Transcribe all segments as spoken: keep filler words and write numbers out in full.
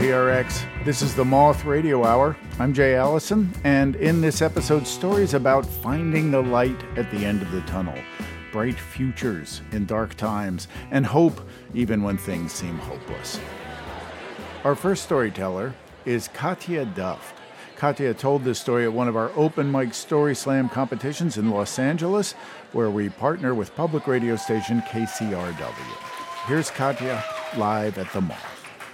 P R X. This is the Moth Radio Hour. I'm Jay Allison, and in this episode, stories about finding the light at the end of the tunnel, bright futures in dark times, and hope even when things seem hopeless. Our first storyteller is Katya Duft. Katya told this story at one of our open mic Story Slam competitions in Los Angeles, where we partner with public radio station K C R W. Here's Katya live at the Moth.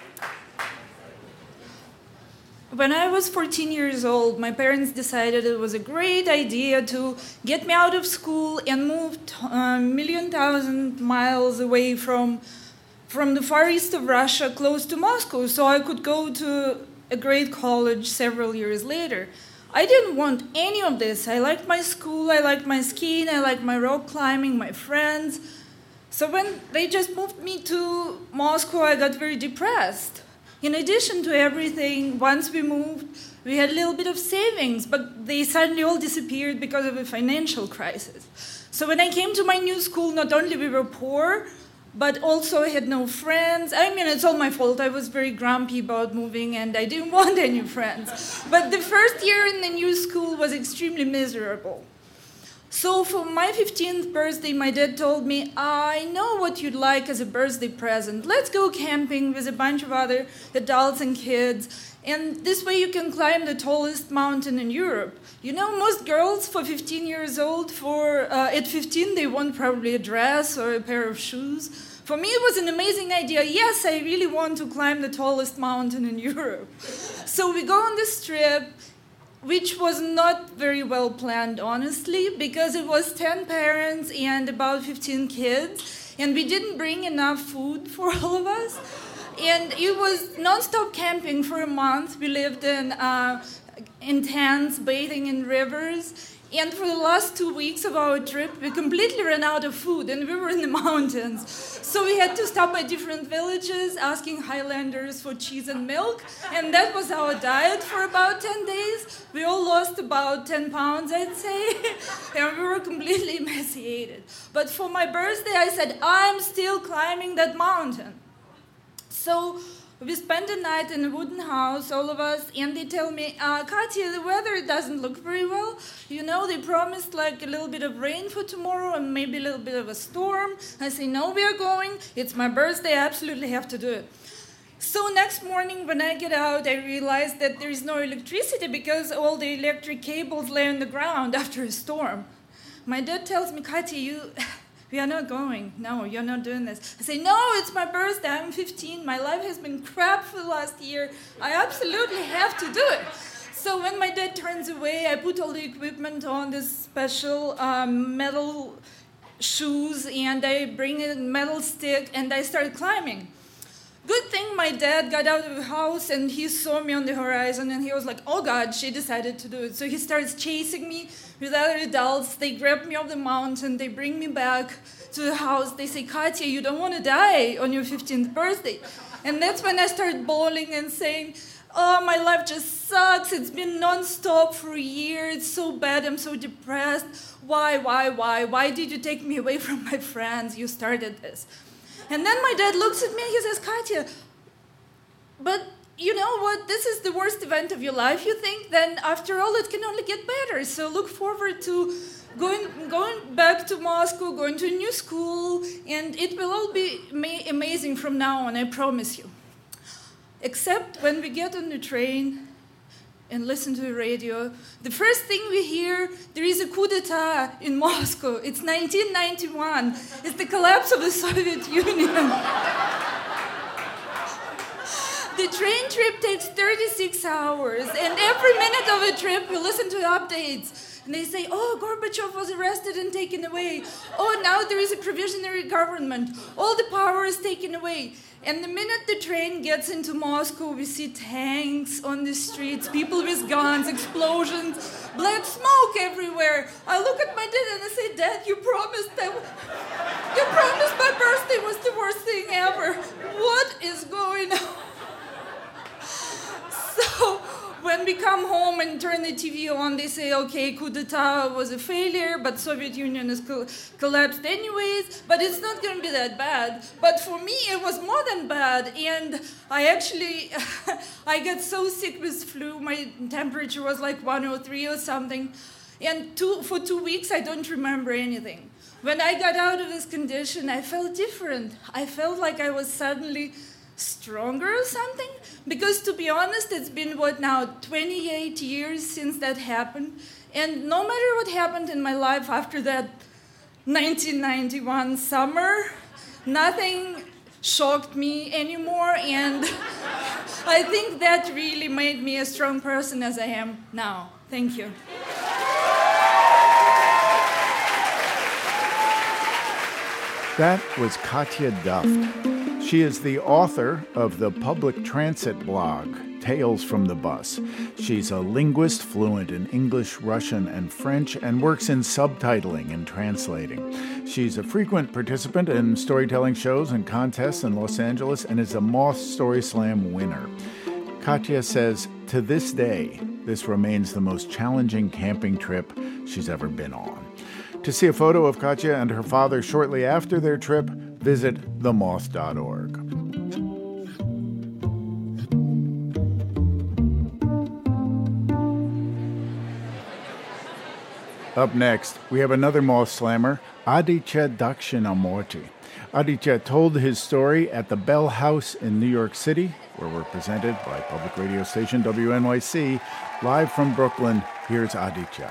When I was fourteen years old, my parents decided it was a great idea to get me out of school and move a million thousand miles away from, from the far east of Russia, close to Moscow, so I could go to a great college several years later. I didn't want any of this. I liked my school, I liked my skiing, I liked my rock climbing, my friends. So when they just moved me to Moscow, I got very depressed. In addition to everything, once we moved, we had a little bit of savings, but they suddenly all disappeared because of a financial crisis. So when I came to my new school, not only we were poor, but also I had no friends. I mean, it's all my fault. I was very grumpy about moving, and I didn't want any friends. But the first year in the new school was extremely miserable. So for my fifteenth birthday, my dad told me, I know what you'd like as a birthday present. Let's go camping with a bunch of other adults and kids. And this way you can climb the tallest mountain in Europe. You know, most girls for fifteen years old, for uh, at fifteen, they want probably a dress or a pair of shoes. For me, it was an amazing idea. Yes, I really want to climb the tallest mountain in Europe. So we go on this trip, which was not very well planned, honestly, because it was ten parents and about fifteen kids, and we didn't bring enough food for all of us. And it was non-stop camping for a month. We lived in, uh, in tents, bathing in rivers. And for the last two weeks of our trip, we completely ran out of food, and we were in the mountains. So we had to stop at different villages, asking Highlanders for cheese and milk. And that was our diet for about ten days. We all lost about ten pounds, I'd say. And we were completely emaciated. But for my birthday, I said, I'm still climbing that mountain. So we spent the night in a wooden house, all of us, and they tell me, uh, Katya, the weather doesn't look very well. You know, they promised like a little bit of rain for tomorrow and maybe a little bit of a storm. I say, no, we are going. It's my birthday. I absolutely have to do it. So next morning when I get out, I realize that there is no electricity because all the electric cables lay on the ground after a storm. My dad tells me, Katya, you... we are not going. No, you're not doing this. I say, no, it's my birthday. I'm fifteen. My life has been crap for the last year. I absolutely have to do it. So when my dad turns away, I put all the equipment on this special um, metal shoes, and I bring a metal stick, and I start climbing. Good thing my dad got out of the house, and he saw me on the horizon, and he was like, oh, God, she decided to do it. So he starts chasing me with other adults. They grab me off the mountain. They bring me back to the house. They say, Katya, you don't want to die on your fifteenth birthday. And that's when I start bawling and saying, oh, my life just sucks. It's been nonstop for a year. It's so bad. I'm so depressed. Why, why, why? Why did you take me away from my friends? You started this. And then my dad looks at me and he says, Katya, but you know what? This is the worst event of your life, you think? Then after all, it can only get better. So look forward to going going back to Moscow, going to a new school, and it will all be ma- amazing from now on, I promise you. Except when we get on the train and listen to the radio, the first thing we hear, there is a coup d'etat in Moscow. It's nineteen ninety-one. It's the collapse of the Soviet Union. The train trip takes thirty-six hours, and every minute of the trip we listen to updates. And they say, oh, Gorbachev was arrested and taken away. Oh, now there is a provisionary government. All the power is taken away. And the minute the train gets into Moscow, we see tanks on the streets, people with guns, explosions, black smoke everywhere. I look at my dad and I say, Dad, you promised that you promised my birthday was the worst thing ever. What is going on? So when when we come home and turn the T V on, they say, okay, coup d'etat was a failure, but Soviet Union has co- collapsed anyways, but it's not going to be that bad. But for me, it was more than bad, and I actually, I got so sick with flu, my temperature was like one oh three or something, and two, for two weeks, I don't remember anything. When I got out of this condition, I felt different. I felt like I was suddenly stronger or something, because to be honest, it's been what now twenty-eight years since that happened, and no matter what happened in my life after that nineteen ninety-one summer, nothing shocked me anymore, and I think that really made me a strong person as I am now. Thank you. That was Katya Duft. She is the author of the public transit blog, Tales from the Bus. She's a linguist fluent in English, Russian, and French, and works in subtitling and translating. She's a frequent participant in storytelling shows and contests in Los Angeles and is a Moth Story Slam winner. Katya says, to this day, this remains the most challenging camping trip she's ever been on. To see a photo of Katya and her father shortly after their trip, visit the moth dot org. Up next, we have another Moth Slammer, Aditya Dakshinamurti. Aditya told his story at the Bell House in New York City, where we're presented by public radio station W N Y C. Live from Brooklyn, here's Aditya.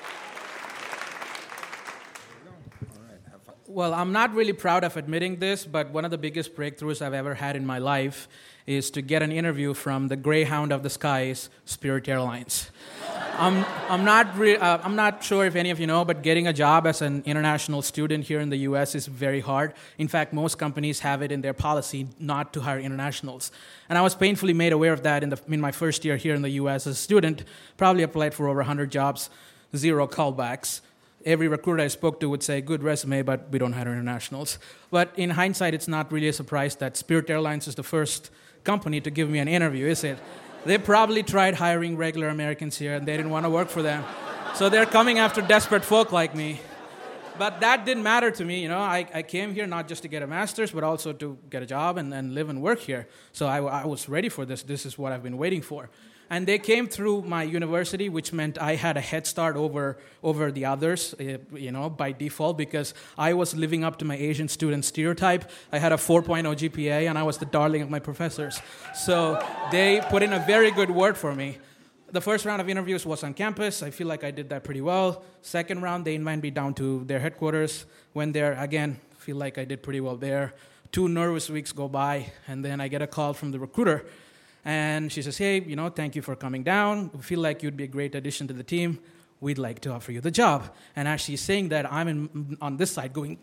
Well, I'm not really proud of admitting this, but one of the biggest breakthroughs I've ever had in my life is to get an interview from the Greyhound of the skies, Spirit Airlines. I'm I'm not re- uh, I'm not sure if any of you know, but getting a job as an international student here in the U S is very hard. In fact, most companies have it in their policy not to hire internationals. And I was painfully made aware of that in the in my first year here in the U S as a student. Probably applied for over one hundred jobs, zero callbacks. Every recruiter I spoke to would say, good resume, but we don't hire internationals. But in hindsight, it's not really a surprise that Spirit Airlines is the first company to give me an interview, is it? They probably tried hiring regular Americans here, and they didn't want to work for them. So they're coming after desperate folk like me. But that didn't matter to me. You know, I, I came here not just to get a master's, but also to get a job and, and live and work here. So I, I was ready for this. This is what I've been waiting for. And they came through my university, which meant I had a head start over over the others, you know, by default, because I was living up to my Asian student stereotype. I had a four point oh G P A, and I was the darling of my professors. So they put in a very good word for me. The first round of interviews was on campus. I feel like I did that pretty well. Second round, they invited me down to their headquarters. Went there, again, feel like I did pretty well there. Two nervous weeks go by, and then I get a call from the recruiter. And she says, hey, you know, thank you for coming down. We feel like you'd be a great addition to the team. We'd like to offer you the job. And as she's saying that, I'm in, on this side going,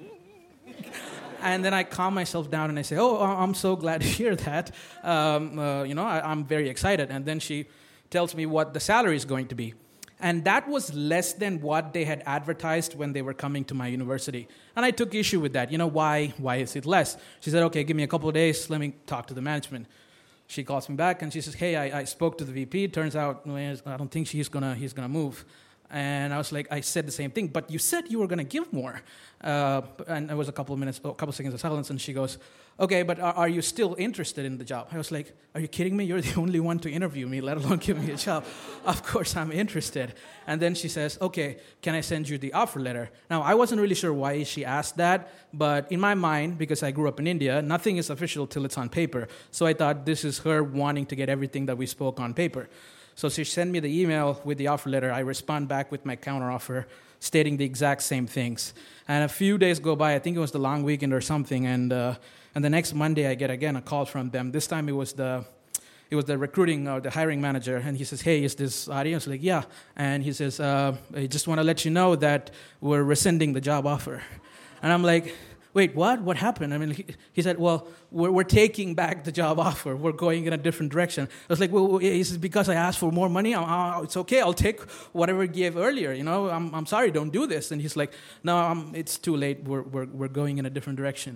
and then I calm myself down and I say, oh, I'm so glad to hear that. Um, uh, you know, I, I'm very excited. And then she tells me what the salary is going to be. And that was less than what they had advertised when they were coming to my university. And I took issue with that. You know, why, why is it less? She said, okay, give me a couple of days. Let me talk to the management. She calls me back and she says, hey, I, I spoke to the V P. Turns out, well, I don't think he's gonna he's gonna move. And I was like, I said the same thing, but you said you were gonna give more. Uh, and there was a couple of minutes, a couple of seconds of silence, and she goes, okay, but are, are you still interested in the job? I was like, are you kidding me? You're the only one to interview me, let alone give me a job. Of course I'm interested. And then she says, okay, can I send you the offer letter? Now, I wasn't really sure why she asked that, but in my mind, because I grew up in India, nothing is official till it's on paper. So I thought this is her wanting to get everything that we spoke on paper. So she sent me the email with the offer letter. I respond back with my counteroffer stating the exact same things. And a few days go by, I think it was the long weekend or something, and uh, and the next Monday I get again a call from them. This time it was the it was the recruiting or the hiring manager, and he says, hey, is this Adi? I was like, yeah. And he says, uh, I just want to let you know that we're rescinding the job offer. And I'm like, wait, what? What happened? I mean, he, he said, well, we're, we're taking back the job offer. We're going in a different direction. I was like, well, is it because I asked for more money? Uh, it's okay. I'll take whatever you gave earlier. You know, I'm I'm sorry. Don't do this. And he's like, no, um, it's too late. We're we're we're going in a different direction.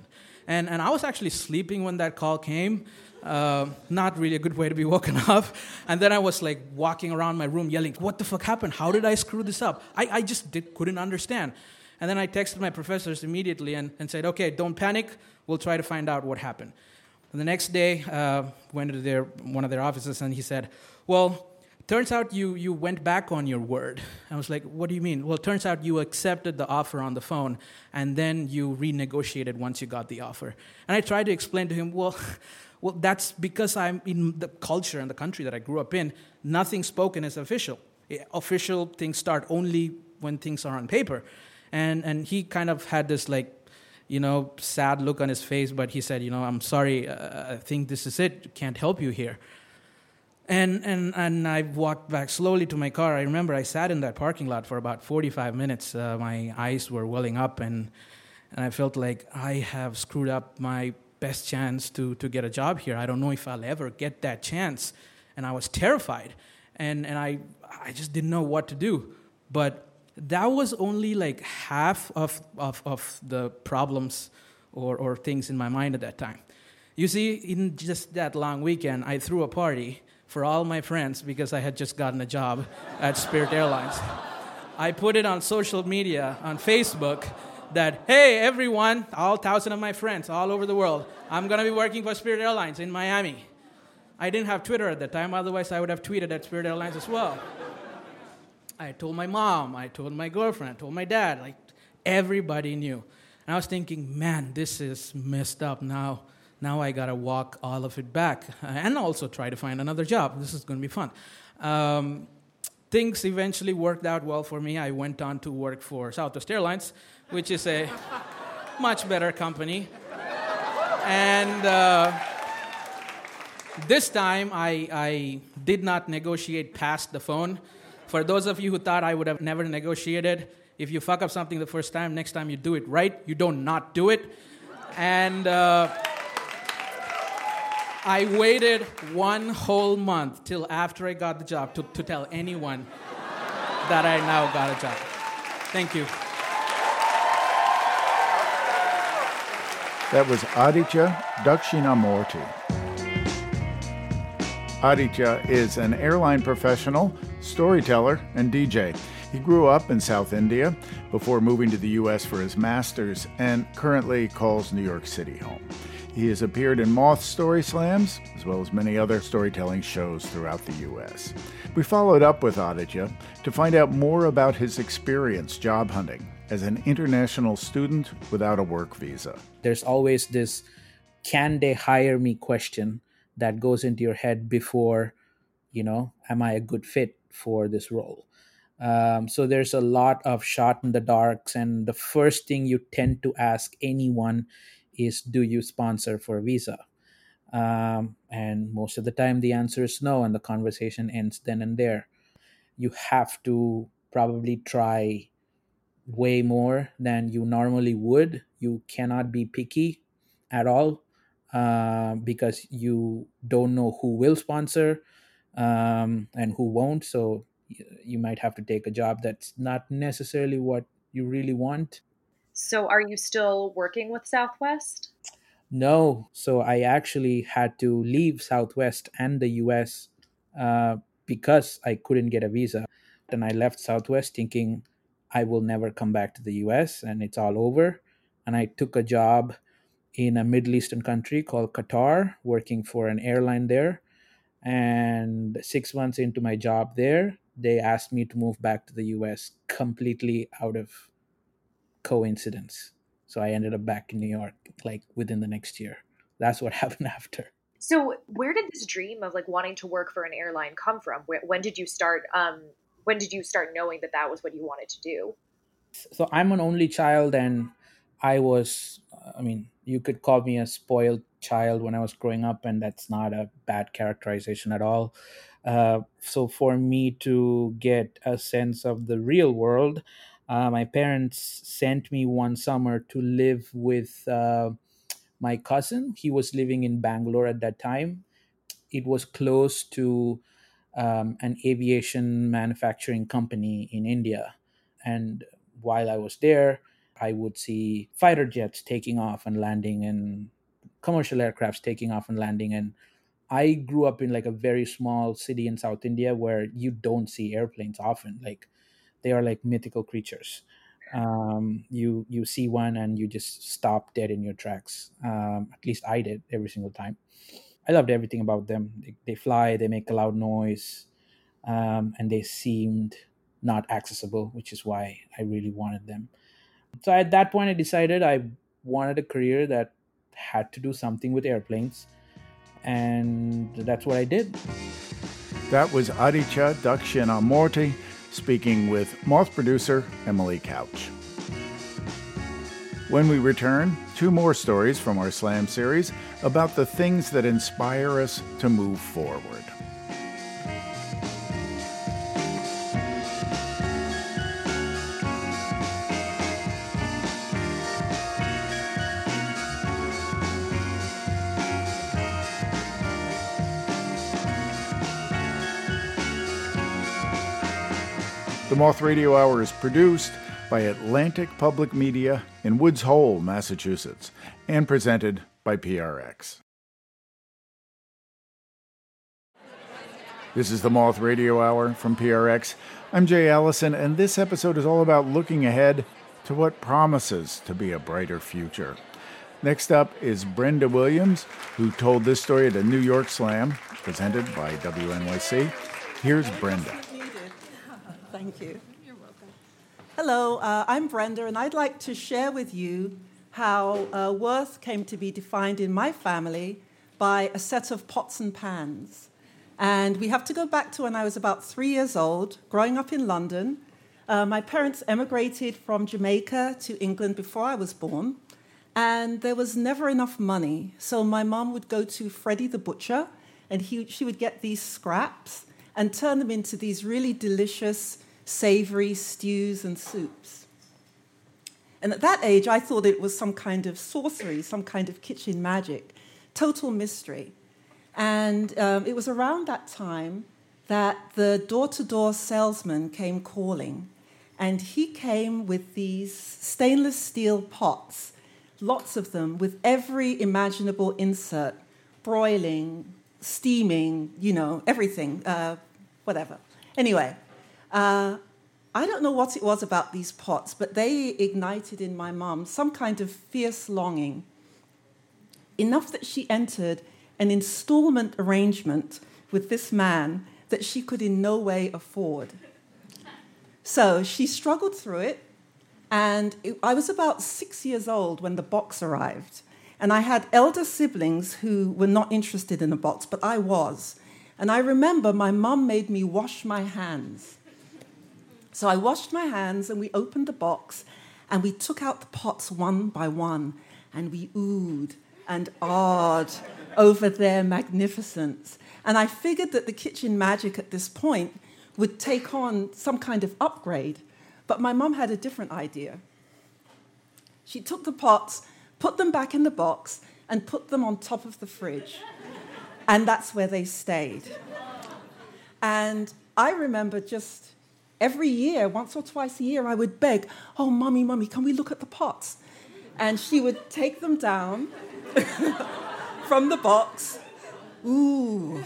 And, and I was actually sleeping when that call came. Uh, not really a good way to be woken up. And then I was like walking around my room yelling, what the fuck happened? How did I screw this up? I, I just did, couldn't understand. And then I texted my professors immediately and, and said, okay, don't panic. We'll try to find out what happened. And the next day, uh, went to their, one of their offices, and he said, well, turns out you, you went back on your word. I was like, what do you mean? Well, turns out you accepted the offer on the phone, and then you renegotiated once you got the offer. And I tried to explain to him, well... Well, that's because I'm in the culture and the country that I grew up in. Nothing spoken is official. Official things start only when things are on paper. And and he kind of had this, like, you know, sad look on his face, but he said, you know, I'm sorry, uh, I think this is it. Can't help you here. And, and, and I walked back slowly to my car. I remember I sat in that parking lot for about forty-five minutes. Uh, my eyes were welling up, and, and I felt like I have screwed up my best chance to, to get a job here. I don't know if I'll ever get that chance. And I was terrified. And and I I just didn't know what to do. But that was only like half of, of, of the problems or, or things in my mind at that time. You see, in just that long weekend, I threw a party for all my friends because I had just gotten a job at Spirit Airlines. I put it on social media, on Facebook, that, hey, everyone, all thousand of my friends all over the world, I'm going to be working for Spirit Airlines in Miami. I didn't have Twitter at the time, otherwise I would have tweeted at Spirit Airlines as well. I told my mom, I told my girlfriend, I told my dad, like, everybody knew. And I was thinking, man, this is messed up now. Now I got to walk all of it back and also try to find another job. This is going to be fun. Um, things eventually worked out well for me. I went on to work for Southwest Airlines, which is a much better company. And uh, this time, I, I did not negotiate past the phone. For those of you who thought I would have never negotiated, if you fuck up something the first time, next time you do it right. You don't not do it. And uh, I waited one whole month till after I got the job to, to tell anyone that I now got a job. Thank you. That was Aditya Dakshinamurti. Aditya is an airline professional, storyteller, and D J. He grew up in South India before moving to the U S for his master's and currently calls New York City home. He has appeared in Moth Story Slams, as well as many other storytelling shows throughout the U S. We followed up with Aditya to find out more about his experience job hunting as an international student without a work visa. There's always this, can they hire me question that goes into your head before, you know, am I a good fit for this role? Um, so there's a lot of shot in the darks, and the first thing you tend to ask anyone is, do you sponsor for a visa? Um, and most of the time the answer is no, and the conversation ends then and there. You have to probably try way more than you normally would. You cannot be picky at all uh, because you don't know who will sponsor um, and who won't. So you might have to take a job that's not necessarily what you really want. So are you still working with Southwest? No. So I actually had to leave Southwest and the U S uh, because I couldn't get a visa. And I left Southwest thinking I will never come back to the U S and it's all over. And I took a job in a Middle Eastern country called Qatar, working for an airline there. And six months into my job there, they asked me to move back to the U S completely out of coincidence. So I ended up back in New York like within the next year. That's what happened after. So where did this dream of like wanting to work for an airline come from? When did you start um when did you start knowing that that was what you wanted to do? So I'm an only child, and I was, I mean, you could call me a spoiled child when I was growing up, and that's not a bad characterization at all. Uh, so for me to get a sense of the real world, uh, my parents sent me one summer to live with uh, my cousin. He was living in Bangalore at that time. It was close to um, an aviation manufacturing company in India. And while I was there, I would see fighter jets taking off and landing and commercial aircrafts taking off and landing. And I grew up in like a very small city in South India where you don't see airplanes often. Like they are like mythical creatures. Um, you you see one and you just stop dead in your tracks. Um, at least I did every single time. I loved everything about them. They, they fly, they make a loud noise, um, and they seemed not accessible, which is why I really wanted them. So at that point, I decided I wanted a career that had to do something with airplanes, and that's what I did. That was Aditya Dakshinamurti speaking with Moth producer Emily Couch. When we return, two more stories from our Slam series about the things that inspire us to move forward. The Moth Radio Hour is produced by Atlantic Public Media in Woods Hole, Massachusetts, and presented by P R X. This is the Moth Radio Hour from P R X. I'm Jay Allison, and this episode is all about looking ahead to what promises to be a brighter future. Next up is Brenda Williams, who told this story at a New York Slam, presented by W N Y C. Here's Brenda. Thank you. You're welcome. Hello, uh, I'm Brenda, and I'd like to share with you how uh, worth came to be defined in my family by a set of pots and pans. And we have to go back to when I was about three years old, growing up in London. Uh, my parents emigrated from Jamaica to England before I was born, and there was never enough money. So my mom would go to Freddie the butcher, and he, she would get these scraps and turn them into these really delicious savory stews and soups. And at that age, I thought it was some kind of sorcery, some kind of kitchen magic, total mystery. And um, it was around that time that the door-to-door salesman came calling. And he came with these stainless steel pots, lots of them, with every imaginable insert, broiling, steaming, you know, everything, uh, whatever. Anyway, Uh, I don't know what it was about these pots, but they ignited in my mom some kind of fierce longing, enough that she entered an installment arrangement with this man that she could in no way afford. So she struggled through it, and it, I was about six years old when the box arrived. And I had elder siblings who were not interested in the box, but I was. And I remember my mom made me wash my hands. So I washed my hands, and we opened the box, and we took out the pots one by one, and we oohed and awed over their magnificence. And I figured that the kitchen magic at this point would take on some kind of upgrade, but my mom had a different idea. She took the pots, put them back in the box, and put them on top of the fridge. And that's where they stayed. And I remember just every year, once or twice a year, I would beg, oh, Mummy, Mummy, can we look at the pots? And she would take them down from the box. Ooh.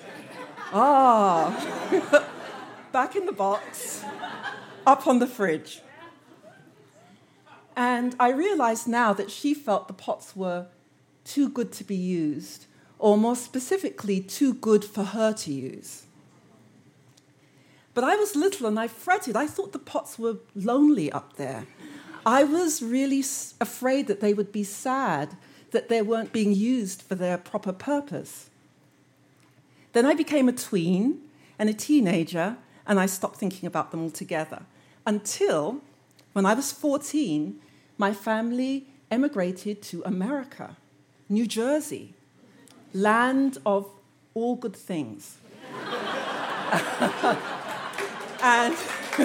Ah. Back in the box, up on the fridge. And I realize now that she felt the pots were too good to be used, or more specifically, too good for her to use. But I was little and I fretted. I thought the pots were lonely up there. I was really afraid that they would be sad, that they weren't being used for their proper purpose. Then I became a tween and a teenager, and I stopped thinking about them altogether. Until, when I was fourteen, my family emigrated to America, New Jersey, land of all good things. And,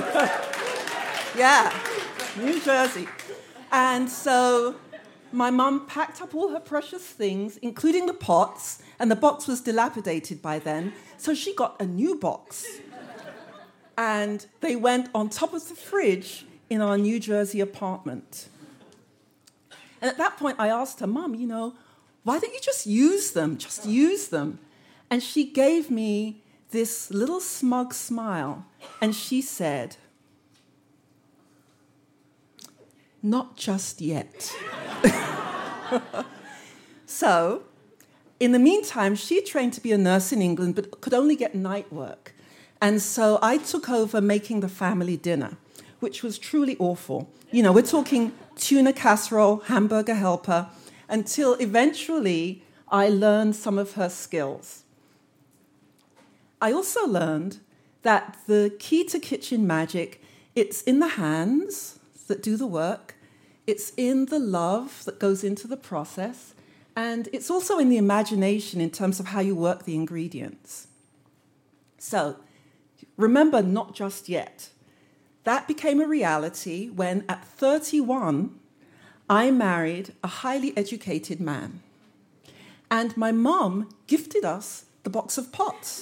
yeah, New Jersey. And so my mum packed up all her precious things, including the pots, and the box was dilapidated by then, so she got a new box. And they went on top of the fridge in our New Jersey apartment. And at that point, I asked her, Mom, you know, why don't you just use them? Just use them. And she gave me this little smug smile, and she said, not just yet. So, in the meantime, she trained to be a nurse in England, but could only get night work. And so I took over making the family dinner, which was truly awful. You know, we're talking tuna casserole, hamburger helper, until eventually I learned some of her skills. I also learned that the key to kitchen magic, it's in the hands that do the work, it's in the love that goes into the process, and it's also in the imagination in terms of how you work the ingredients. So, remember, not just yet. That became a reality when, at thirty-one, I married a highly educated man. And my mom gifted us the box of pots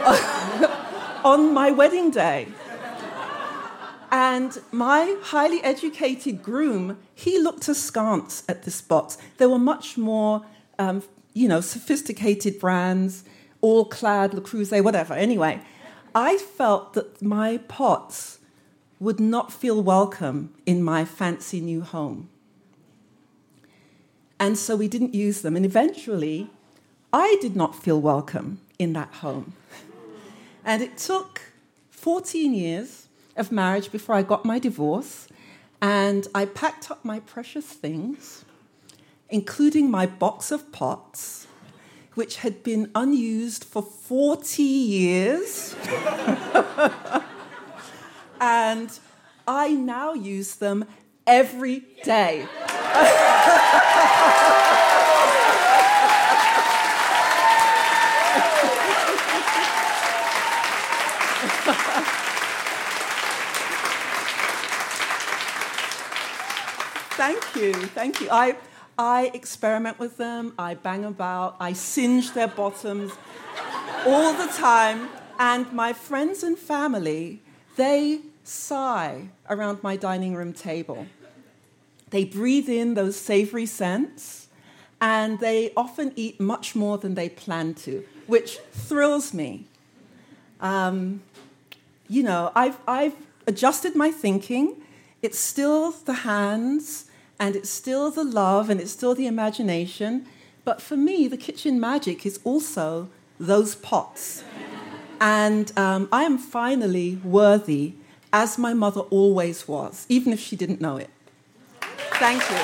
on my wedding day. And my highly educated groom, he looked askance at this box. There were much more, um, you know, sophisticated brands, all clad, Le Creuset, whatever. Anyway, I felt that my pots would not feel welcome in my fancy new home. And so we didn't use them. And eventually, I did not feel welcome in that home. And it took fourteen years of marriage before I got my divorce, and I packed up my precious things, including my box of pots, which had been unused for forty years. And I now use them every day. Thank you, thank you. I, I experiment with them, I bang about, I singe their bottoms all the time, and my friends and family, they sigh around my dining room table. They breathe in those savory scents, and they often eat much more than they plan to, which thrills me. Um, you know, I've, I've adjusted my thinking. It's still the hands, and it's still the love, and it's still the imagination. But for me, the kitchen magic is also those pots. And um, I am finally worthy, as my mother always was, even if she didn't know it. Thank you.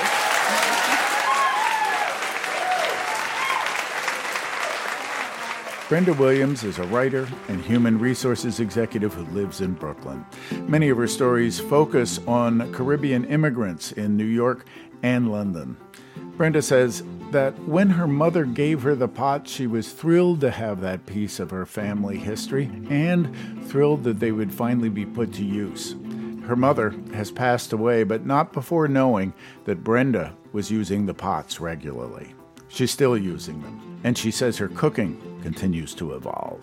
Brenda Williams is a writer and human resources executive who lives in Brooklyn. Many of her stories focus on Caribbean immigrants in New York and London. Brenda says that when her mother gave her the pot, she was thrilled to have that piece of her family history and thrilled that they would finally be put to use. Her mother has passed away, but not before knowing that Brenda was using the pots regularly. She's still using them, and she says her cooking continues to evolve.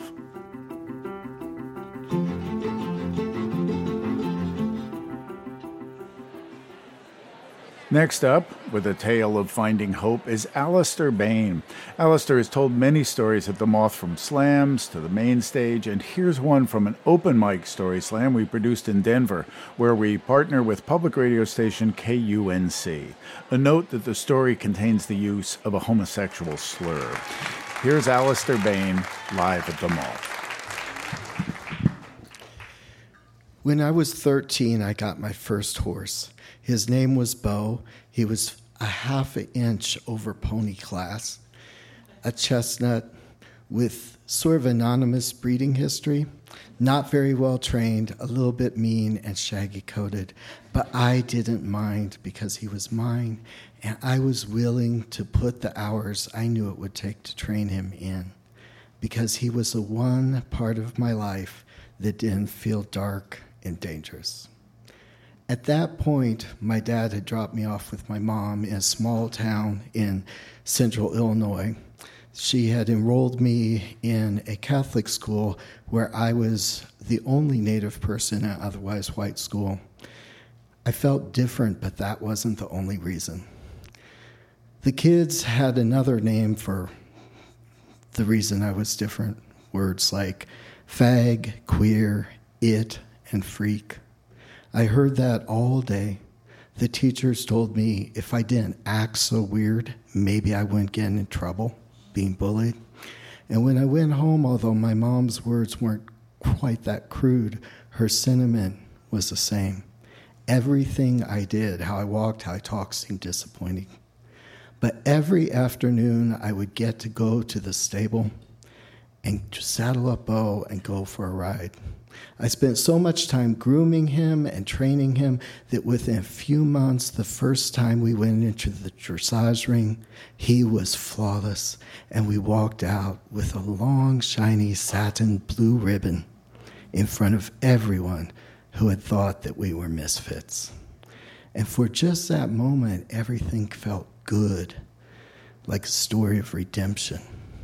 Next up, with a tale of finding hope, is Alistair Bain. Alistair has told many stories at the Moth, from slams to the main stage, and here's one from an open mic story slam we produced in Denver, where we partner with public radio station K U N C. A note that the story contains the use of a homosexual slur. Here's Alistair Bain live at the Moth. When I was thirteen, I got my first horse. His name was Bo. He was a half an inch over pony class, a chestnut with sort of anonymous breeding history, not very well trained, a little bit mean and shaggy coated, but I didn't mind because he was mine, and I was willing to put the hours I knew it would take to train him in, because he was the one part of my life that didn't feel dark and dangerous. At that point, my dad had dropped me off with my mom in a small town in central Illinois. She had enrolled me in a Catholic school where I was the only Native person in an otherwise white school. I felt different, but that wasn't the only reason. The kids had another name for the reason I was different. Words like fag, queer, it, and freak. I heard that all day. The teachers told me if I didn't act so weird, maybe I wouldn't get in trouble being bullied. And when I went home, although my mom's words weren't quite that crude, her sentiment was the same. Everything I did, how I walked, how I talked, seemed disappointing. But every afternoon, I would get to go to the stable and just saddle up Bo and go for a ride. I spent so much time grooming him and training him that within a few months, the first time we went into the dressage ring, he was flawless, and we walked out with a long, shiny satin blue ribbon in front of everyone who had thought that we were misfits. And for just that moment, everything felt good, like a story of redemption.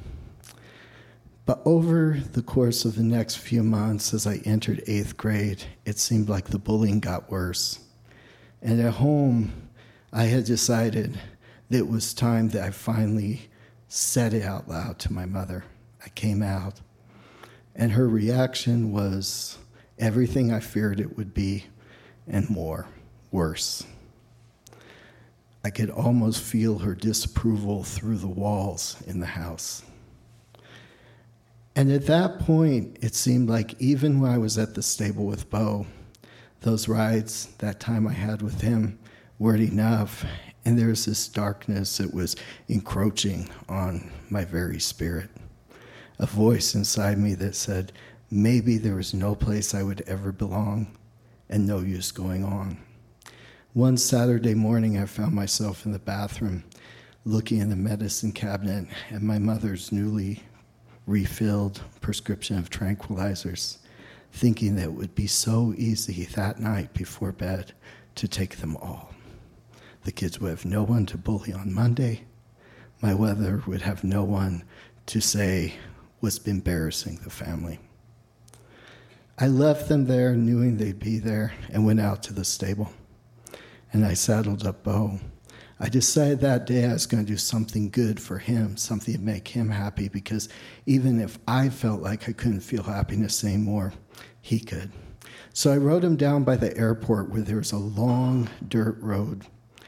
But over the course of the next few months, as I entered eighth grade, it seemed like the bullying got worse. And at home, I had decided that it was time that I finally said it out loud to my mother. I came out, and her reaction was everything I feared it would be, and more, worse. I could almost feel her disapproval through the walls in the house. And at that point, it seemed like even when I was at the stable with Bo, those rides, that time I had with him, weren't enough. And there was this darkness that was encroaching on my very spirit. A voice inside me that said, maybe there was no place I would ever belong and no use going on. One Saturday morning, I found myself in the bathroom looking in the medicine cabinet at my mother's newly refilled prescription of tranquilizers, thinking that it would be so easy that night before bed to take them all. The kids would have no one to bully on Monday. My mother would have no one to say was embarrassing the family. I left them there knowing they'd be there and went out to the stable. And I saddled up Bo. I decided that day I was going to do something good for him, something to make him happy, because even if I felt like I couldn't feel happiness anymore, he could. So I rode him down by the airport where there was a long dirt road.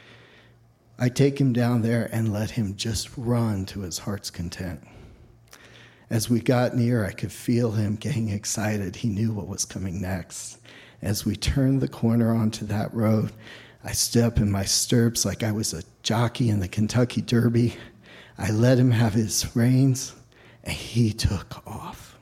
I take him down there and let him just run to his heart's content. As we got near, I could feel him getting excited. He knew what was coming next. As we turned the corner onto that road, I stood up in my stirrups like I was a jockey in the Kentucky Derby. I let him have his reins, and he took off.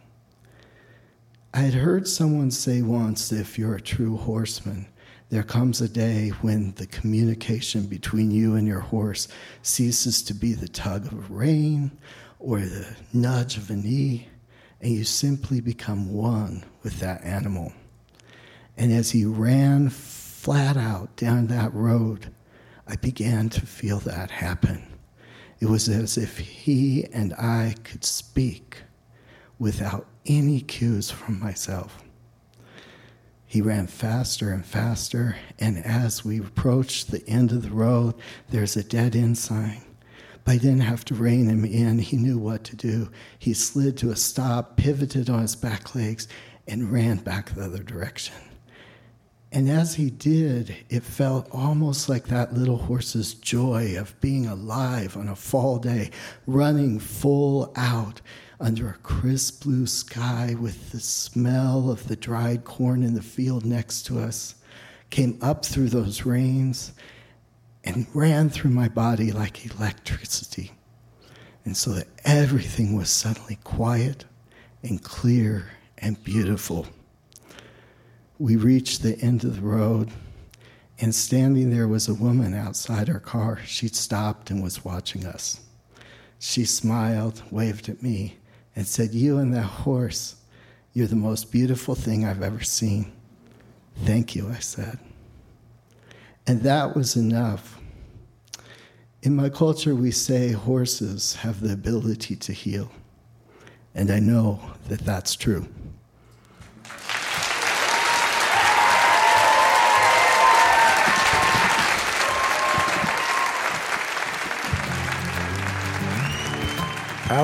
I had heard someone say once that if you're a true horseman, there comes a day when the communication between you and your horse ceases to be the tug of a rein or the nudge of a knee, and you simply become one with that animal. And as he ran flat out down that road, I began to feel that happen. It was as if he and I could speak without any cues from myself. He ran faster and faster, and as we approached the end of the road, there's a dead-end sign. But I didn't have to rein him in. He knew what to do. He slid to a stop, pivoted on his back legs, and ran back the other direction. And as he did, it felt almost like that little horse's joy of being alive on a fall day, running full out under a crisp blue sky with the smell of the dried corn in the field next to us, came up through those reins and ran through my body like electricity. And so that everything was suddenly quiet and clear and beautiful. We reached the end of the road, and standing there was a woman outside her car. She'd stopped and was watching us. She smiled, waved at me, and said, "You and that horse, you're the most beautiful thing I've ever seen." "Thank you," I said. And that was enough. In my culture, we say horses have the ability to heal, and I know that that's true.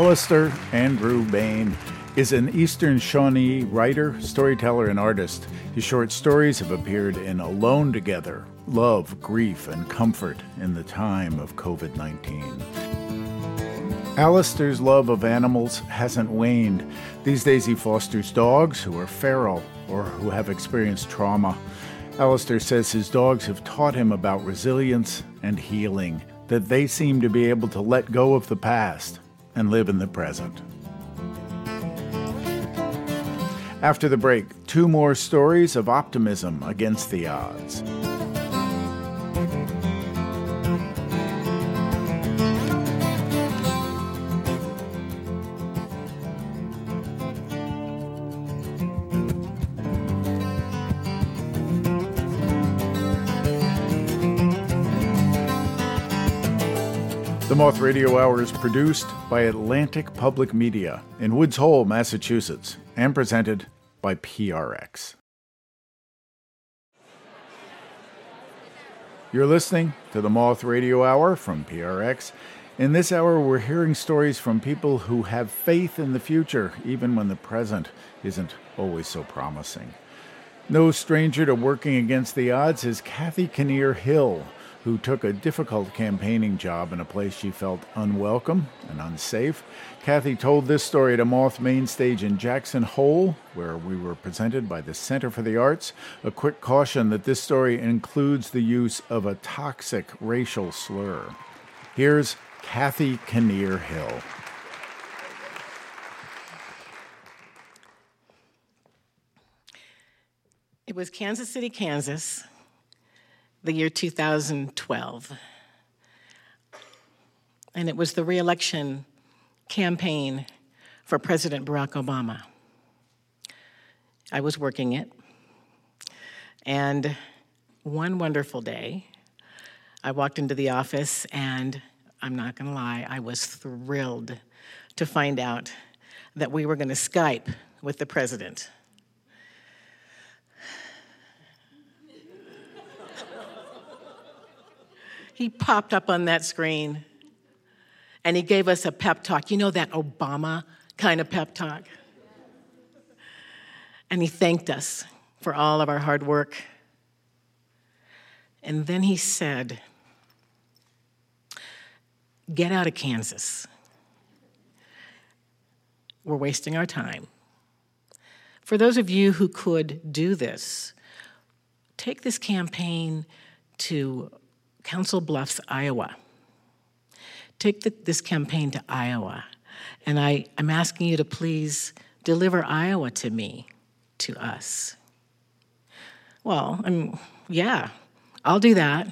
Alistair Andrew Bain is an Eastern Shawnee writer, storyteller, and artist. His short stories have appeared in Alone Together, Love, Grief, and Comfort in the Time of covid nineteen. Alistair's love of animals hasn't waned. These days he fosters dogs who are feral or who have experienced trauma. Alistair says his dogs have taught him about resilience and healing, that they seem to be able to let go of the past and live in the present. After the break, two more stories of optimism against the odds. The Moth Radio Hour is produced by Atlantic Public Media in Woods Hole, Massachusetts, and presented by P R X. You're listening to the Moth Radio Hour from P R X. In this hour, we're hearing stories from people who have faith in the future, even when the present isn't always so promising. No stranger to working against the odds is Kathy Kinnear Hill, who took a difficult campaigning job in a place she felt unwelcome and unsafe. Kathy told this story at a Moth main stage in Jackson Hole, where we were presented by the Center for the Arts. A quick caution that this story includes the use of a toxic racial slur. Here's Kathy Kinnear Hill. It was Kansas City, Kansas, the year two thousand twelve. And it was the re-election campaign for President Barack Obama. I was working it. And one wonderful day, I walked into the office, and I'm not gonna lie, I was thrilled to find out that we were gonna Skype with the president. He popped up on that screen, and he gave us a pep talk. You know, that Obama kind of pep talk? And he thanked us for all of our hard work. And then he said, "Get out of Kansas. We're wasting our time. For those of you who could do this, take this campaign to Council Bluffs, Iowa. Take the, this campaign to Iowa, and I, I'm asking you to please deliver Iowa to me, to us." Well, I'm, yeah, I'll do that.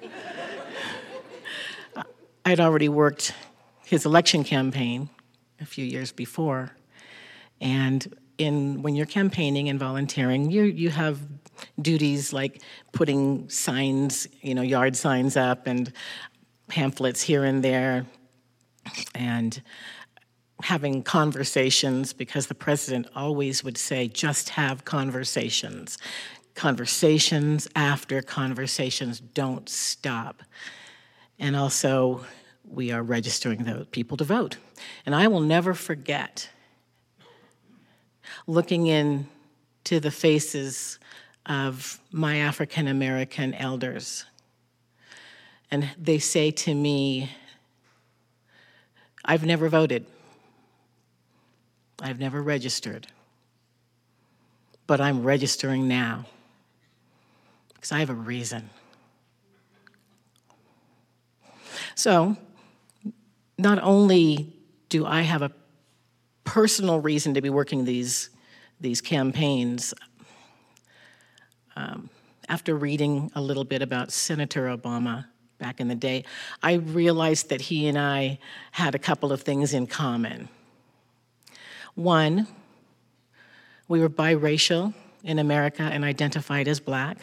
I'd already worked his election campaign a few years before, and in when you're campaigning and volunteering, you you have duties like putting signs, you know, yard signs up and pamphlets here and there, and having conversations, because the president always would say, just have conversations. Conversations after conversations, don't stop. And also, we are registering the people to vote. And I will never forget looking into the faces of my African American elders. And they say to me, "I've never voted. I've never registered. But I'm registering now because I have a reason." So, not only do I have a personal reason to be working these, these campaigns, um, after reading a little bit about Senator Obama back in the day, I realized that he and I had a couple of things in common. One, we were biracial in America and identified as Black.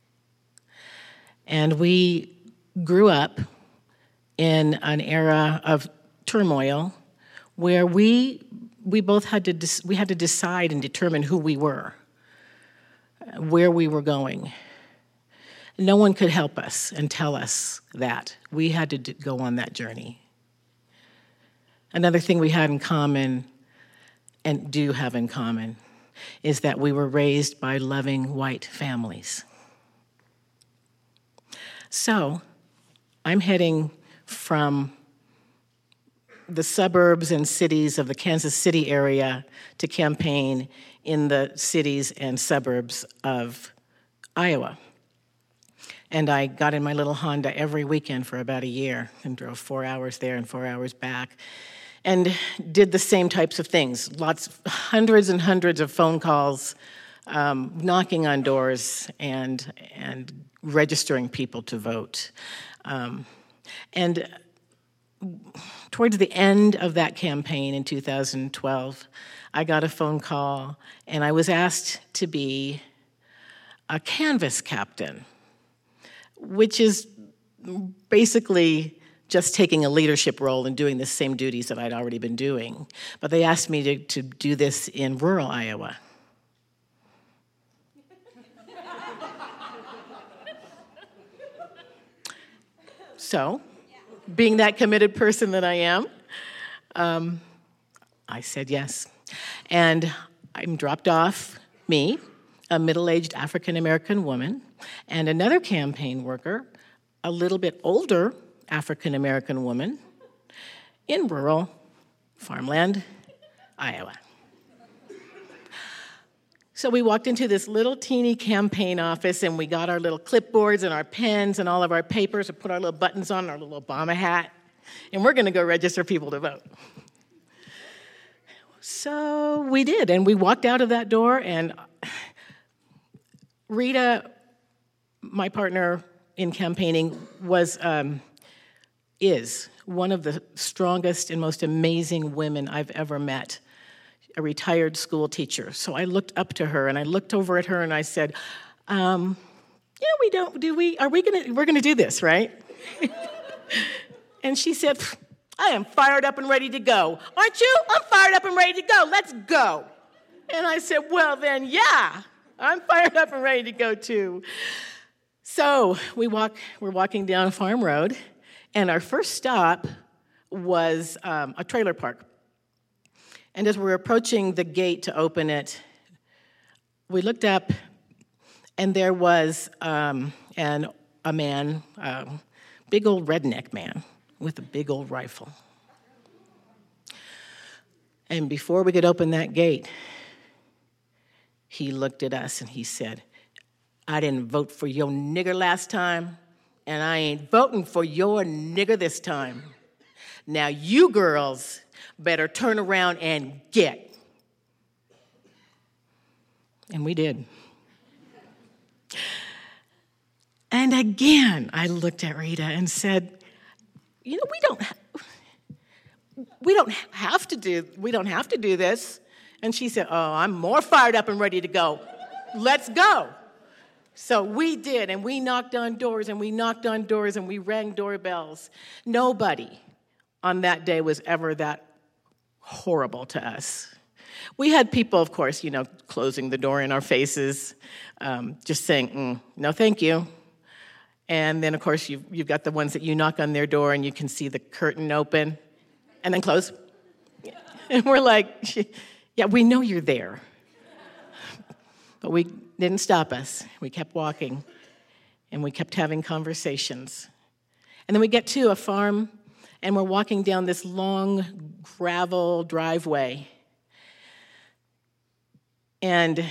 And we grew up in an era of turmoil where we we both had to de- we had to decide and determine who we were, where we were going. No one could help us and tell us that. We had to d- go on that journey. Another thing we had in common, and do have in common, is that we were raised by loving white families. So, I'm heading from the suburbs and cities of the Kansas City area to campaign in the cities and suburbs of Iowa. And I got in my little Honda every weekend for about a year and drove four hours there and four hours back and did the same types of things, lots, hundreds and hundreds of phone calls, um, knocking on doors and, and registering people to vote. Um, and towards the end of that campaign in two thousand twelve, I got a phone call, and I was asked to be a canvas captain, which is basically just taking a leadership role and doing the same duties that I'd already been doing. But they asked me to, to do this in rural Iowa. So, being that committed person that I am, um, I said yes. And I'm dropped off, me, a middle-aged African-American woman, and another campaign worker, a little bit older African-American woman, in rural farmland, Iowa. So we walked into this little teeny campaign office, and we got our little clipboards and our pens and all of our papers and put our little buttons on, our little Obama hat, and we're going to go register people to vote. So we did, and we walked out of that door, and Rita, my partner in campaigning, was um, is one of the strongest and most amazing women I've ever met. A retired school teacher. So I looked up to her, and I looked over at her, and I said, um, "Yeah, we don't. Do we? Are we gonna? We're gonna do this, right?" And she said, "I am fired up and ready to go. Aren't you? I'm fired up and ready to go. Let's go." And I said, "Well, then, yeah, I'm fired up and ready to go too." So we walk. We're walking down a farm road, and our first stop was um, a trailer park. And as we were approaching the gate to open it, we looked up, and there was um, an, a man, a big old redneck man, with a big old rifle. And before we could open that gate, he looked at us and he said, "I didn't vote for your nigger last time, and I ain't voting for your nigger this time. Now you girls better turn around and get." And we did. And again, I looked at Rita and said, "You know, we don't, ha- we don't have to do, we don't have to do this." And she said, "Oh, I'm more fired up and ready to go. Let's go." So we did, and we knocked on doors, and we knocked on doors, and we rang doorbells. Nobody on that day was ever that horrible to us. We had people, of course, you know, closing the door in our faces, um, just saying, mm, "No, thank you." And then, of course, you've, you've got the ones that you knock on their door and you can see the curtain open and then close. And we're like, "Yeah, we know you're there." But we didn't stop us. We kept walking, and we kept having conversations. And then we get to a farm, and we're walking down this long gravel driveway. And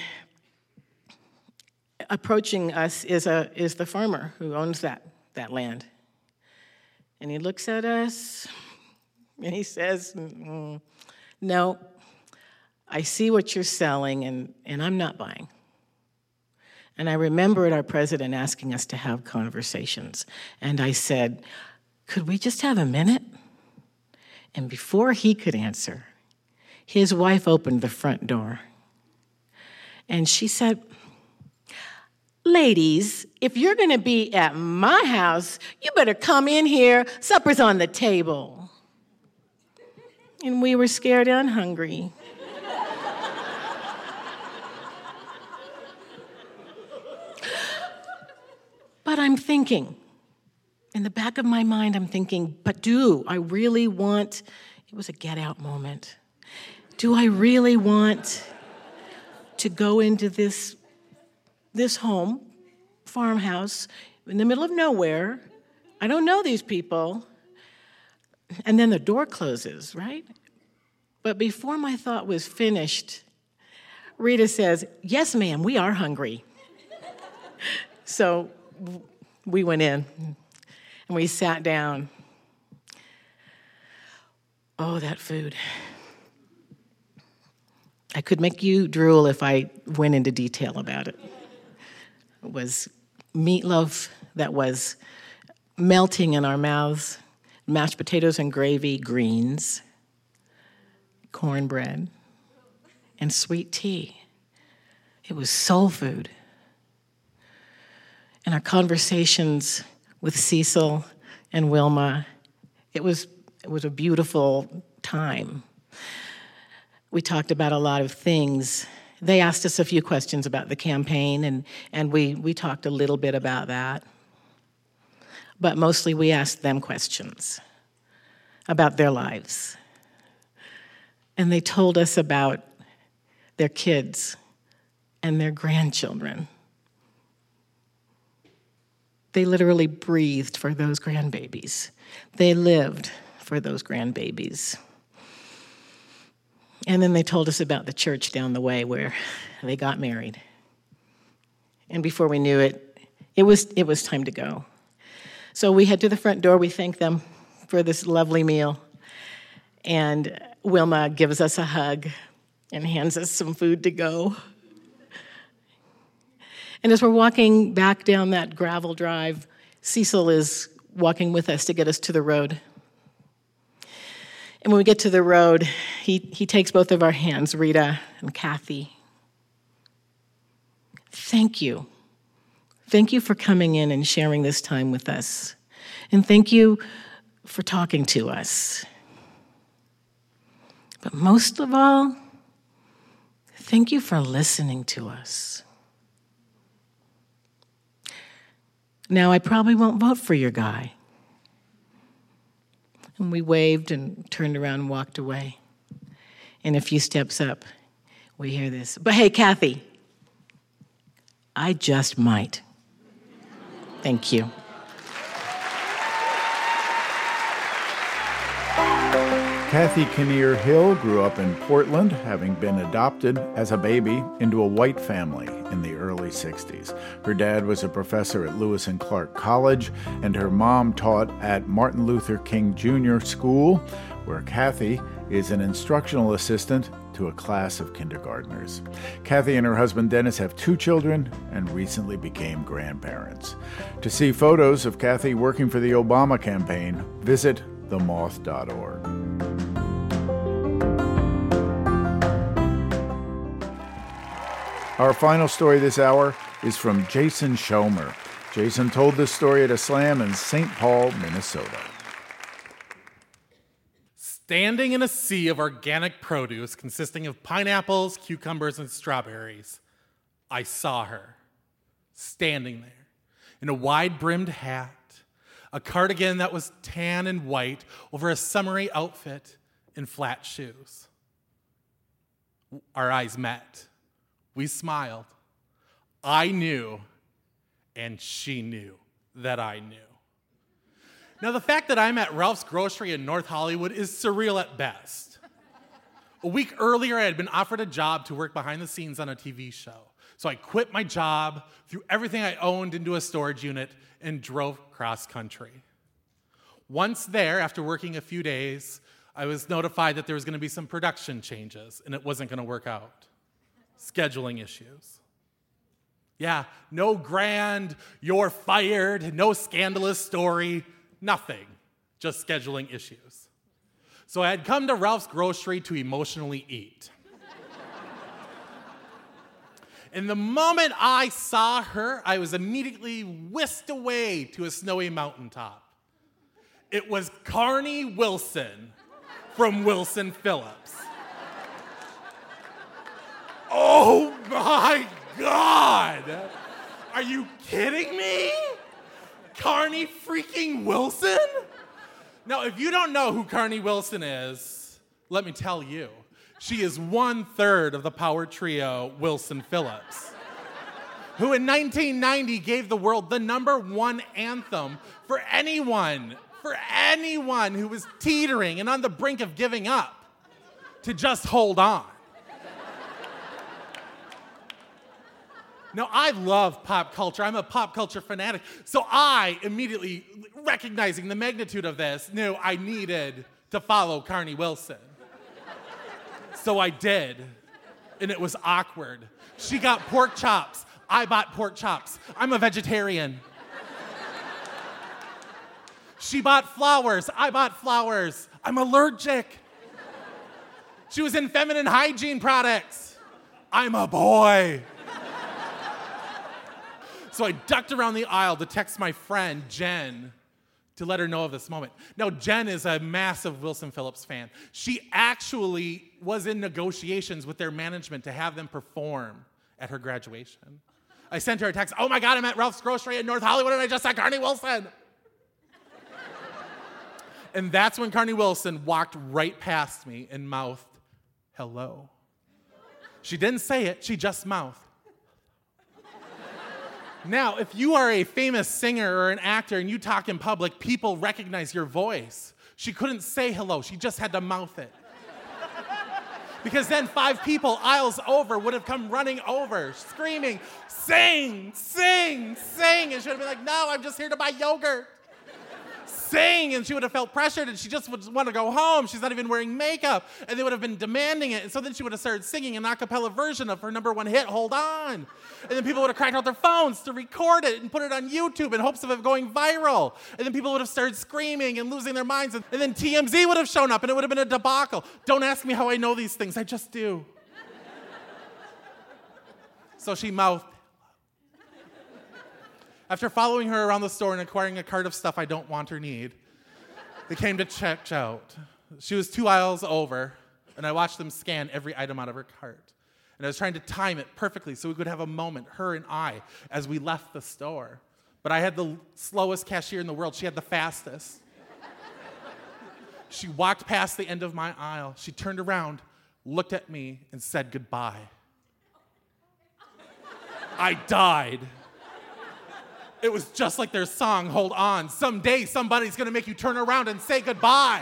approaching us is a is the farmer who owns that, that land. And he looks at us, and he says, mm, "No, I see what you're selling, and, and I'm not buying." And I remembered our president asking us to have conversations. And I said, "Could we just have a minute?" And before he could answer, his wife opened the front door. And she said, "Ladies, if you're going to be at my house, you better come in here. Supper's on the table." And we were scared and hungry. But I'm thinking, in the back of my mind, I'm thinking, but do I really want It was a get-out moment. Do I really want to go into this, this home, farmhouse, in the middle of nowhere? I don't know these people. And then the door closes, right? But before my thought was finished, Rita says, "Yes, ma'am, we are hungry." So we went in and we sat down. Oh, that food. I could make you drool if I went into detail about it. It was meatloaf that was melting in our mouths, mashed potatoes and gravy, greens, cornbread, and sweet tea. It was soul food. And our conversations with Cecil and Wilma, it was it was a beautiful time. We talked about a lot of things. They asked us a few questions about the campaign, and, and we, we talked a little bit about that. But mostly we asked them questions about their lives. And they told us about their kids and their grandchildren. They literally breathed for those grandbabies. They lived for those grandbabies. And then they told us about the church down the way where they got married. And before we knew it, it was it was time to go. So we head to the front door. We thank them for this lovely meal. And Wilma gives us a hug and hands us some food to go. And as we're walking back down that gravel drive, Cecil is walking with us to get us to the road. And when we get to the road, he, he takes both of our hands, Rita and Kathy. Thank you. Thank you for coming in and sharing this time with us. And thank you for talking to us. But most of all, thank you for listening to us. Now, I probably won't vote for your guy. And we waved and turned around and walked away. And a few steps up, we hear this. But hey, Kathy, I just might. Thank you. Kathy Kinnear Hill grew up in Portland, having been adopted as a baby into a white family in the early sixties. Her dad was a professor at Lewis and Clark College, and her mom taught at Martin Luther King Junior School, where Kathy is an instructional assistant to a class of kindergartners. Kathy and her husband Dennis have two children and recently became grandparents. To see photos of Kathy working for the Obama campaign, visit the moth dot org. Our final story this hour is from Jason Schomer. Jason told this story at a slam in Saint Paul, Minnesota. Standing in a sea of organic produce consisting of pineapples, cucumbers, and strawberries, I saw her, standing there in a wide-brimmed hat, a cardigan that was tan and white over a summery outfit, and flat shoes. Our eyes met. We smiled. I knew, and she knew that I knew. Now, the fact that I'm at Ralph's Grocery in North Hollywood is surreal at best. A week earlier, I had been offered a job to work behind the scenes on a T V show. So I quit my job, threw everything I owned into a storage unit, and drove cross-country. Once there, after working a few days, I was notified that there was going to be some production changes, and it wasn't going to work out. Scheduling issues. Yeah, no grand, you're fired, no scandalous story, nothing. Just scheduling issues. So I had come to Ralph's Grocery to emotionally eat. And the moment I saw her, I was immediately whisked away to a snowy mountaintop. It was Carney Wilson from Wilson Phillips. Oh my God! Are you kidding me? Carney freaking Wilson? Now, if you don't know who Carnie Wilson is, let me tell you. She is one third of the power trio Wilson Phillips, who in nineteen ninety gave the world the number one anthem for anyone, for anyone who was teetering and on the brink of giving up, to just hold on. Now, I love pop culture. I'm a pop culture fanatic. So I, immediately recognizing the magnitude of this, knew I needed to follow Carnie Wilson. So I did, and it was awkward. She got pork chops. I bought pork chops. I'm a vegetarian. She bought flowers. I bought flowers. I'm allergic. She was in feminine hygiene products. I'm a boy. So I ducked around the aisle to text my friend, Jen, to let her know of this moment. Now, Jen is a massive Wilson Phillips fan. She actually was in negotiations with their management to have them perform at her graduation. I sent her a text, oh my God, I'm at Ralph's Grocery in North Hollywood and I just saw Carnie Wilson. And that's when Carnie Wilson walked right past me and mouthed, hello. She didn't say it, she just mouthed. Now, if you are a famous singer or an actor and you talk in public, people recognize your voice. She couldn't say hello, she just had to mouth it. Because then five people aisles over would have come running over, screaming, sing, sing, sing. And she would have been like, no, I'm just here to buy yogurt. Sing, and she would have felt pressured, and she just would want to go home. She's not even wearing makeup, and they would have been demanding it. And so then she would have started singing an a cappella version of her number one hit, Hold On. And then people would have cracked out their phones to record it and put it on YouTube in hopes of it going viral. And then people would have started screaming and losing their minds, and, and then T M Z would have shown up, and it would have been a debacle. Don't ask me how I know these things, I just do. So she mouthed. After following her around the store and acquiring a cart of stuff I don't want or need, they came to check out. She was two aisles over, and I watched them scan every item out of her cart. And I was trying to time it perfectly so we could have a moment, her and I, as we left the store. But I had the slowest cashier in the world. She had the fastest. She walked past the end of my aisle. She turned around, looked at me, and said goodbye. I died. It was just like their song, Hold On. Someday somebody's gonna make you turn around and say goodbye.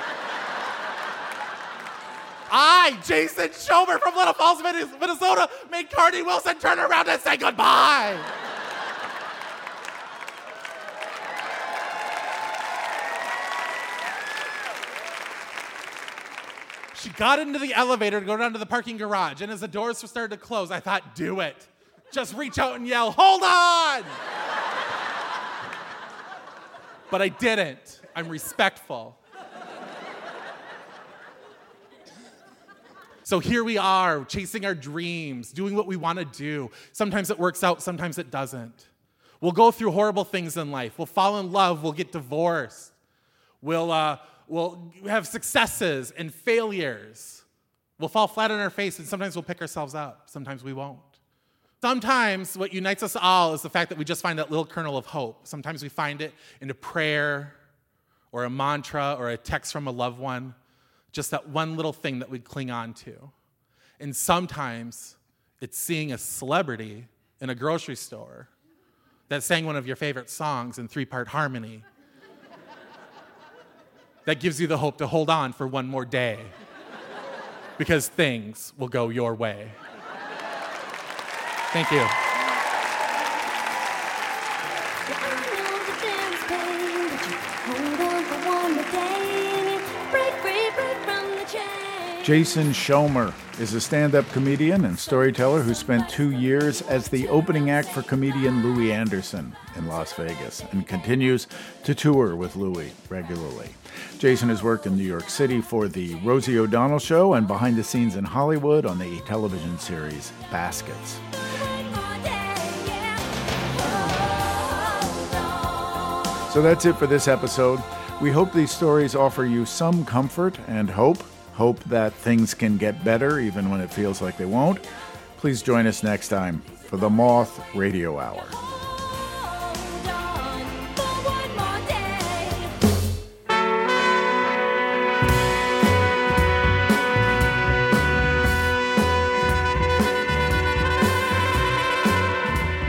I, Jason Schober from Little Falls, Minnesota, made Carnie Wilson turn around and say goodbye. She got into the elevator to go down to the parking garage, and as the doors started to close, I thought, do it. Just reach out and yell, hold on! But I didn't. I'm respectful. So here we are, chasing our dreams, doing what we want to do. Sometimes it works out, sometimes it doesn't. We'll go through horrible things in life. We'll fall in love, we'll get divorced. We'll, uh, we'll have successes and failures. We'll fall flat on our face, and sometimes we'll pick ourselves up. Sometimes we won't. Sometimes what unites us all is the fact that we just find that little kernel of hope. Sometimes we find it in a prayer or a mantra or a text from a loved one, just that one little thing that we cling on to. And sometimes it's seeing a celebrity in a grocery store that sang one of your favorite songs in three-part harmony that gives you the hope to hold on for one more day because things will go your way. Thank you. Jason Schomer is a stand-up comedian and storyteller who spent two years as the opening act for comedian Louis Anderson in Las Vegas and continues to tour with Louis regularly. Jason has worked in New York City for The Rosie O'Donnell Show and behind the scenes in Hollywood on the television series Baskets. So that's it for this episode. We hope these stories offer you some comfort and hope. Hope that things can get better even when it feels like they won't. Please join us next time for the Moth Radio Hour.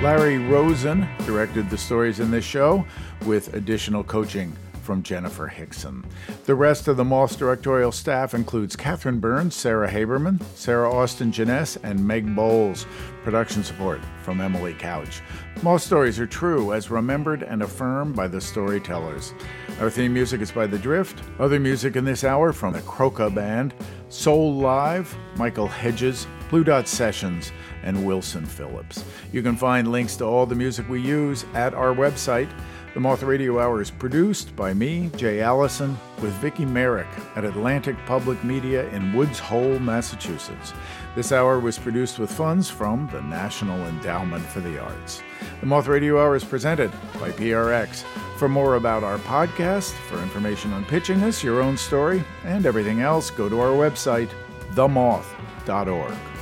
Larry Rosen directed the stories in this show, with additional coaching from Jennifer Hickson. The rest of the Moth's directorial staff includes Catherine Burns, Sarah Haberman, Sarah Austin Jeunesse, and Meg Bowles. Production support from Emily Couch. Moth stories are true as remembered and affirmed by the storytellers. Our theme music is by The Drift. Other music in this hour from the Croca Band, Soul Live, Michael Hedges, Blue Dot Sessions, and Wilson Phillips. You can find links to all the music we use at our website. The Moth Radio Hour is produced by me, Jay Allison, with Vicki Merrick at Atlantic Public Media in Woods Hole, Massachusetts. This hour was produced with funds from the National Endowment for the Arts. The Moth Radio Hour is presented by P R X. For more about our podcast, for information on pitching us, your own story, and everything else, go to our website, the moth dot org.